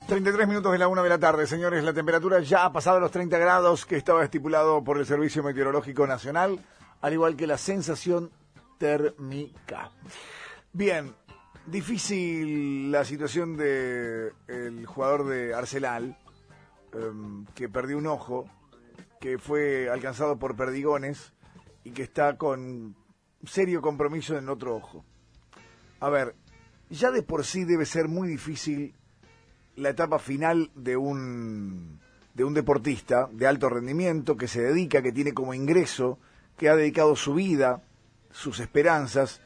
33 minutos de la 1 de la tarde, señores. La temperatura ya ha pasado los 30 grados que estaba estipulado por el Servicio Meteorológico Nacional, al igual que la sensación térmica. Bien, difícil la situación del jugador de Arsenal, que perdió un ojo, que fue alcanzado por perdigones y que está con serio compromiso en otro ojo. A ver, ya de por sí debe ser muy difícil la etapa final de un deportista de alto rendimiento que se dedica, que tiene como ingreso, que ha dedicado su vida, sus esperanzas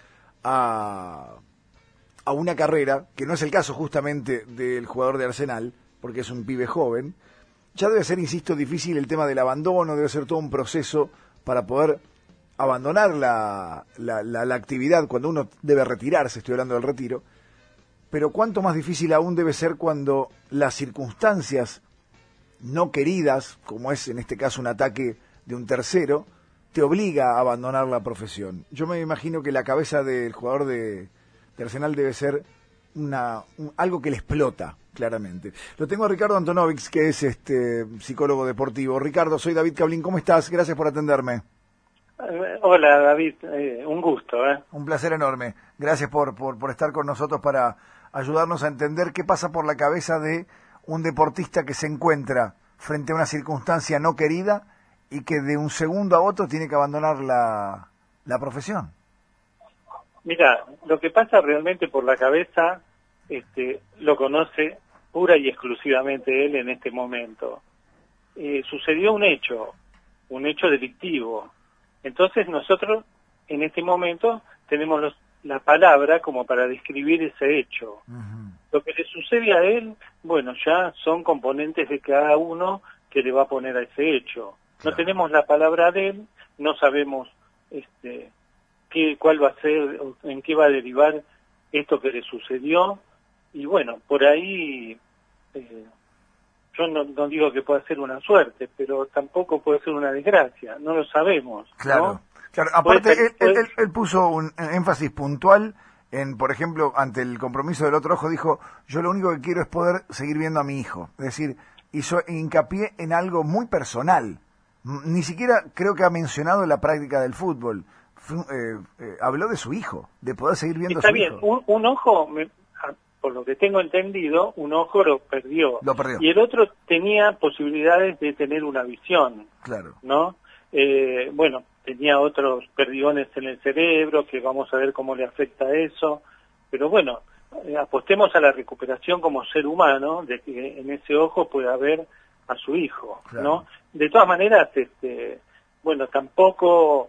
a una carrera, que no es el caso justamente del jugador de Arsenal, porque es un pibe joven. Ya debe ser, insisto, difícil el tema del abandono, debe ser todo un proceso para poder abandonar la actividad cuando uno debe retirarse, estoy hablando del retiro. Pero cuánto más difícil aún debe ser cuando las circunstancias no queridas, como es en este caso un ataque de un tercero, te obliga a abandonar la profesión. Yo me imagino que la cabeza del jugador de Arsenal debe ser algo que le explota, claramente. Lo tengo a Ricardo Antonovic, que es psicólogo deportivo. Ricardo, soy David Cablín, ¿cómo estás? Gracias por atenderme. Hola David, un gusto. Un placer enorme. Gracias por estar con nosotros para ayudarnos a entender qué pasa por la cabeza de un deportista que se encuentra frente a una circunstancia no querida y que de un segundo a otro tiene que abandonar la profesión. Mira, lo que pasa realmente por la cabeza lo conoce pura y exclusivamente él en este momento. Sucedió un hecho delictivo. Entonces nosotros en este momento tenemos la palabra como para describir ese hecho. Uh-huh. Lo que le sucede a él, bueno, ya son componentes de cada uno que le va a poner a ese hecho. Claro. No tenemos la palabra de él, no sabemos cuál va a ser, en qué va a derivar esto que le sucedió, y bueno, por ahí yo no digo que pueda ser una suerte, pero tampoco puede ser una desgracia, no lo sabemos. Claro, ¿no? Claro. Aparte, él puso un énfasis puntual en, por ejemplo, ante el compromiso del otro ojo, dijo, yo lo único que quiero es poder seguir viendo a mi hijo. Es decir, hizo hincapié en algo muy personal. Ni siquiera creo que ha mencionado la práctica del fútbol. Habló de su hijo, de poder seguir viendo a su hijo. Está bien, un ojo, por lo que tengo entendido, un ojo lo perdió. Y el otro tenía posibilidades de tener una visión. Claro. ¿No? Bueno, tenía otros perdigones en el cerebro, que vamos a ver cómo le afecta eso. Pero bueno, apostemos a la recuperación como ser humano, de que en ese ojo pueda ver a su hijo, claro. ¿No? De todas maneras, bueno, tampoco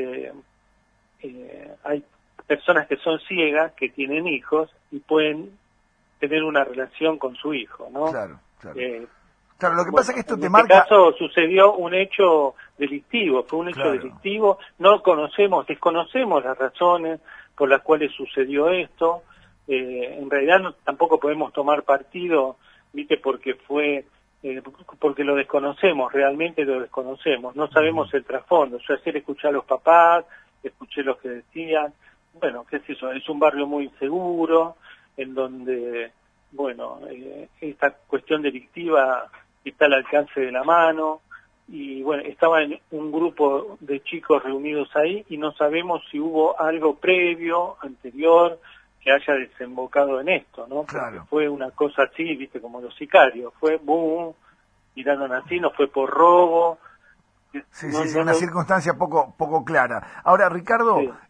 hay personas que son ciegas, que tienen hijos y pueden tener una relación con su hijo, ¿no? Claro, claro. Claro, lo que pasa es que esto te marca... En este caso sucedió un hecho delictivo, fue un hecho delictivo, desconocemos las razones por las cuales sucedió esto, en realidad tampoco podemos tomar partido, ¿viste? Porque lo desconocemos, realmente lo desconocemos, no sabemos el trasfondo. Yo ayer escuché a los papás, escuché los que decían, bueno, qué es eso, es un barrio muy seguro, en donde, bueno, esta cuestión delictiva está al alcance de la mano, y bueno, estaba en un grupo de chicos reunidos ahí y no sabemos si hubo algo previo, anterior, que haya desembocado en esto, ¿no? Claro. Porque fue una cosa así, viste, como los sicarios, fue boom, tiraron así, no fue por robo. Sí, una circunstancia poco clara. Ahora, Ricardo, sí.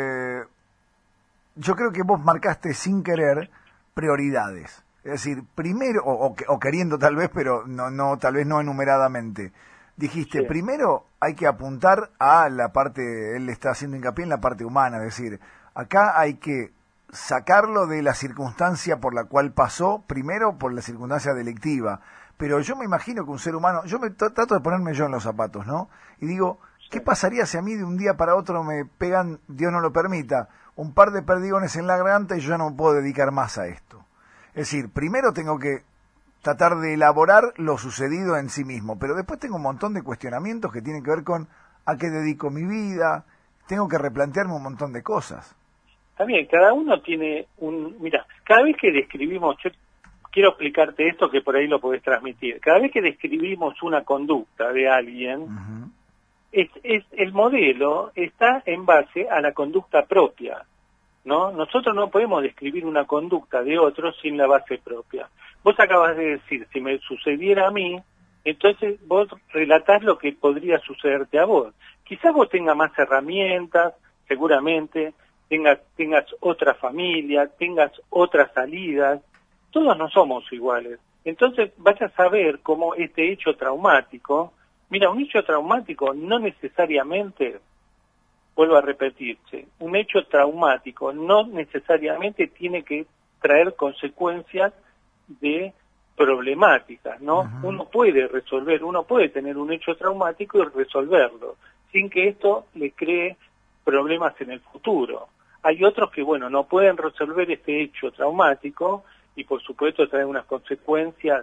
Yo creo que vos marcaste sin querer prioridades. Es decir, primero, o queriendo tal vez, pero tal vez no enumeradamente. Dijiste, sí. Primero hay que apuntar a la parte, él está haciendo hincapié en la parte humana, es decir, acá hay que sacarlo de la circunstancia por la cual pasó, primero por la circunstancia delictiva. Pero yo me imagino que un ser humano, yo trato de ponerme yo en los zapatos, ¿no? Y digo, ¿qué pasaría si a mí de un día para otro me pegan, Dios no lo permita, un par de perdigones en la garganta y yo ya no me puedo dedicar más a esto? Es decir, primero tengo que tratar de elaborar lo sucedido en sí mismo, pero después tengo un montón de cuestionamientos que tienen que ver con a qué dedico mi vida, tengo que replantearme un montón de cosas. También, cada uno tiene mira, cada vez que describimos, yo quiero explicarte esto que por ahí lo podés transmitir. Cada vez que describimos una conducta de alguien, el modelo está en base a la conducta propia, ¿no? Nosotros no podemos describir una conducta de otro sin la base propia. Vos acabas de decir, si me sucediera a mí, entonces vos relatás lo que podría sucederte a vos. Quizás vos tengas más herramientas, seguramente, tengas otra familia, tengas otras salidas. Todos no somos iguales. Entonces vas a saber cómo este hecho traumático, mira, un hecho traumático no necesariamente, vuelvo a repetirse, un hecho traumático no necesariamente tiene que traer consecuencias de problemáticas, ¿no? Uno puede tener un hecho traumático y resolverlo, sin que esto le cree problemas en el futuro. Hay otros que, bueno, no pueden resolver este hecho traumático y, por supuesto, trae unas consecuencias,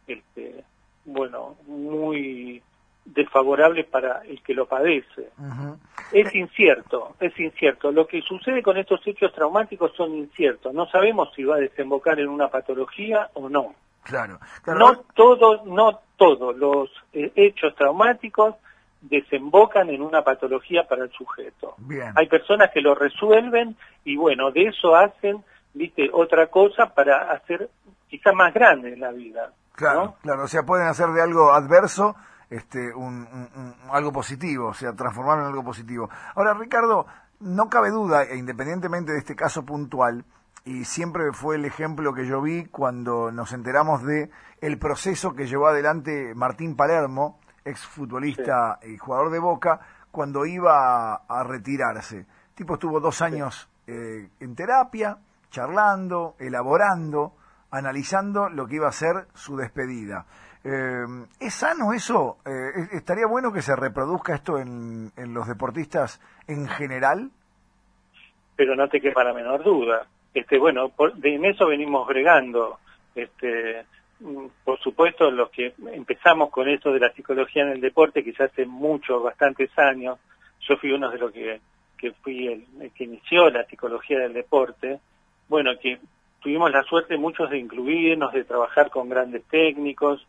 muy desfavorables para el que lo padece. Es incierto. Lo que sucede con estos hechos traumáticos son inciertos. No sabemos si va a desembocar en una patología o no. Claro. No todos los hechos traumáticos desembocan en una patología para el sujeto. Bien. Hay personas que lo resuelven y, bueno, de eso hacen, otra cosa para hacer quizá más grande en la vida. Claro, ¿no? claro. O sea, pueden hacer de algo adverso algo positivo, o sea, transformarlo en algo positivo. Ahora, Ricardo, no cabe duda, independientemente de este caso puntual, y siempre fue el ejemplo que yo vi cuando nos enteramos de el proceso que llevó adelante Martín Palermo, exfutbolista y jugador de Boca, cuando iba a retirarse. El tipo estuvo 2 años en terapia, charlando, elaborando, analizando lo que iba a ser su despedida. ¿Es sano eso? ¿Estaría bueno que se reproduzca esto en los deportistas en general? Pero no te quepa la menor duda. En eso venimos bregando. Por supuesto, los que empezamos con eso de la psicología en el deporte, quizás hace bastantes años, yo fui uno de los que fui el que inició la psicología del deporte, bueno, que tuvimos la suerte muchos de incluirnos, de trabajar con grandes técnicos,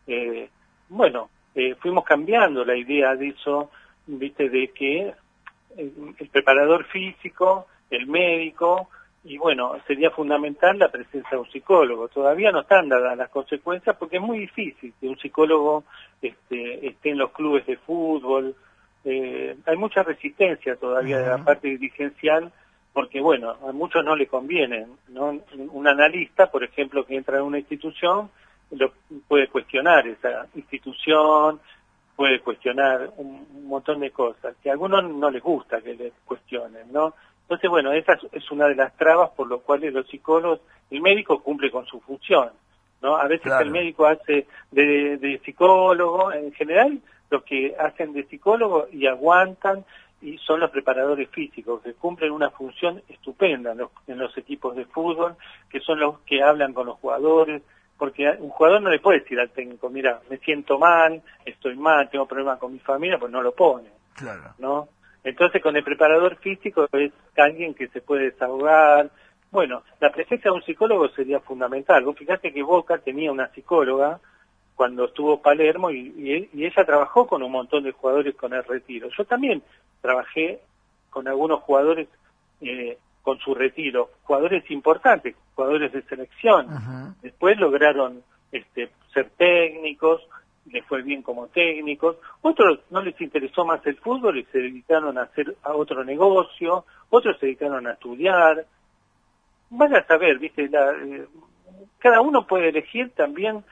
fuimos cambiando la idea de eso, de que el preparador físico, el médico, y bueno, sería fundamental la presencia de un psicólogo. Todavía no están dadas las consecuencias porque es muy difícil que un psicólogo esté en los clubes de fútbol. Hay mucha resistencia todavía de la parte dirigencial porque, bueno, a muchos no le conviene, ¿no? Un analista, por ejemplo, que entra en una institución, puede cuestionar esa institución, puede cuestionar un montón de cosas que a algunos no les gusta que les cuestionen, ¿no? Entonces, bueno, esa es una de las trabas por lo cuales los psicólogos, el médico cumple con su función, ¿no? A veces Claro. El médico hace de psicólogo, en general los que hacen de psicólogo y aguantan y son los preparadores físicos, que cumplen una función estupenda en los equipos de fútbol, que son los que hablan con los jugadores, porque un jugador no le puede decir al técnico, mira, me siento mal, estoy mal, tengo problemas con mi familia, pues no lo pone, Claro. ¿no? Entonces con el preparador físico es alguien que se puede desahogar. Bueno, la presencia de un psicólogo sería fundamental. Vos fíjate que Boca tenía una psicóloga cuando estuvo Palermo y ella trabajó con un montón de jugadores con el retiro. Yo también trabajé con algunos jugadores con su retiro, jugadores importantes, jugadores de selección. Después lograron ser técnicos, les fue bien como técnicos, otros no les interesó más el fútbol y se dedicaron a hacer a otro negocio, otros se dedicaron a estudiar. Van a saber, ¿viste? Cada uno puede elegir también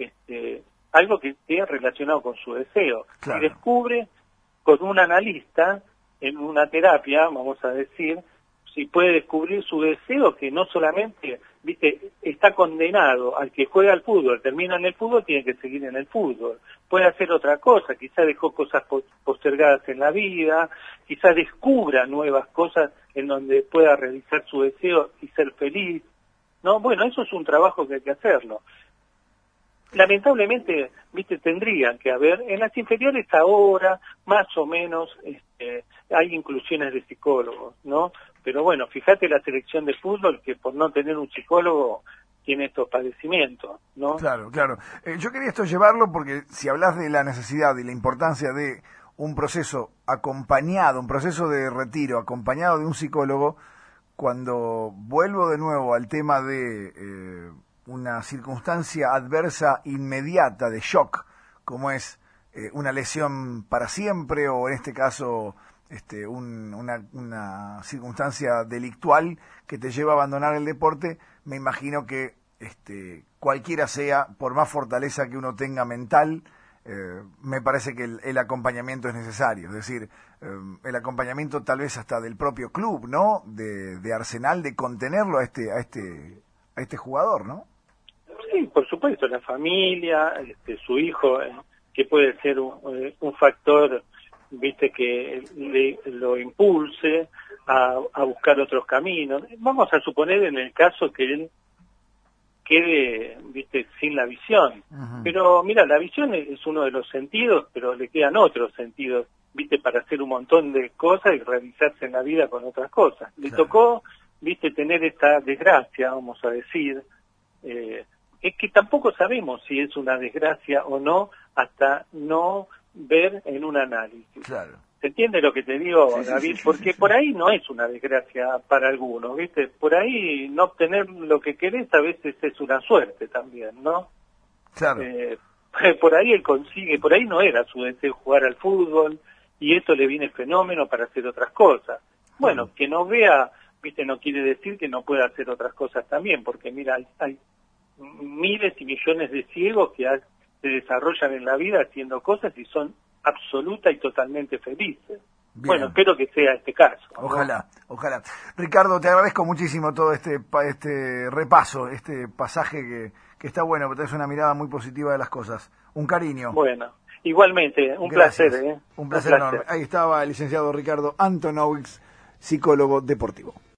algo que esté relacionado con su deseo. Claro. Si descubre con un analista, en una terapia, vamos a decir, si puede descubrir su deseo, que no solamente, ¿viste?, está condenado al que juega al fútbol, termina en el fútbol, tiene que seguir en el fútbol. Puede hacer otra cosa, quizá dejó cosas postergadas en la vida, quizá descubra nuevas cosas en donde pueda realizar su deseo y ser feliz, ¿no? Bueno, eso es un trabajo que hay que hacerlo. Lamentablemente, ¿viste?, tendrían que haber, en las inferiores ahora, más o menos, hay inclusiones de psicólogos, ¿no? Pero bueno, fíjate la selección de fútbol, que por no tener un psicólogo tiene estos padecimientos, ¿no? Claro, claro. Yo quería esto llevarlo porque si hablas de la necesidad y la importancia de un proceso acompañado, un proceso de retiro acompañado de un psicólogo, cuando vuelvo de nuevo al tema de una circunstancia adversa inmediata de shock, como es una lesión para siempre o en este caso una circunstancia delictual que te lleva a abandonar el deporte, me imagino que cualquiera sea, por más fortaleza que uno tenga mental, me parece que el acompañamiento es necesario, es decir, el acompañamiento tal vez hasta del propio club, ¿no? De Arsenal, de contenerlo a este jugador, ¿no? Sí, por supuesto, la familia, su hijo, que puede ser un factor, viste, que lo impulse a buscar otros caminos. Vamos a suponer en el caso que él quede, viste, sin la visión. Uh-huh. Pero mira, la visión es uno de los sentidos, pero le quedan otros sentidos, viste, para hacer un montón de cosas y realizarse en la vida con otras cosas. Le tocó, viste, tener esta desgracia, vamos a decir. Es que tampoco sabemos si es una desgracia o no hasta no ver en un análisis. Claro. ¿Se entiende lo que te digo, sí, David? Sí, porque por ahí no es una desgracia para algunos, ¿viste? Por ahí no obtener lo que querés a veces es una suerte también, ¿no? Claro. Por ahí él consigue, por ahí no era su deseo jugar al fútbol y eso le viene fenómeno para hacer otras cosas. Bueno, que no vea, ¿viste? No quiere decir que no pueda hacer otras cosas también, porque mira, hay miles y millones de ciegos que se desarrollan en la vida haciendo cosas y son absoluta y totalmente felices. Bien. Bueno, espero que sea este caso, ¿no? Ojalá, ojalá. Ricardo, te agradezco muchísimo todo este repaso, este pasaje que está bueno, porque te das una mirada muy positiva de las cosas. Un cariño. Bueno, igualmente, un Gracias. placer. Un placer enorme. Ahí estaba el licenciado Ricardo Antonowicz, psicólogo deportivo.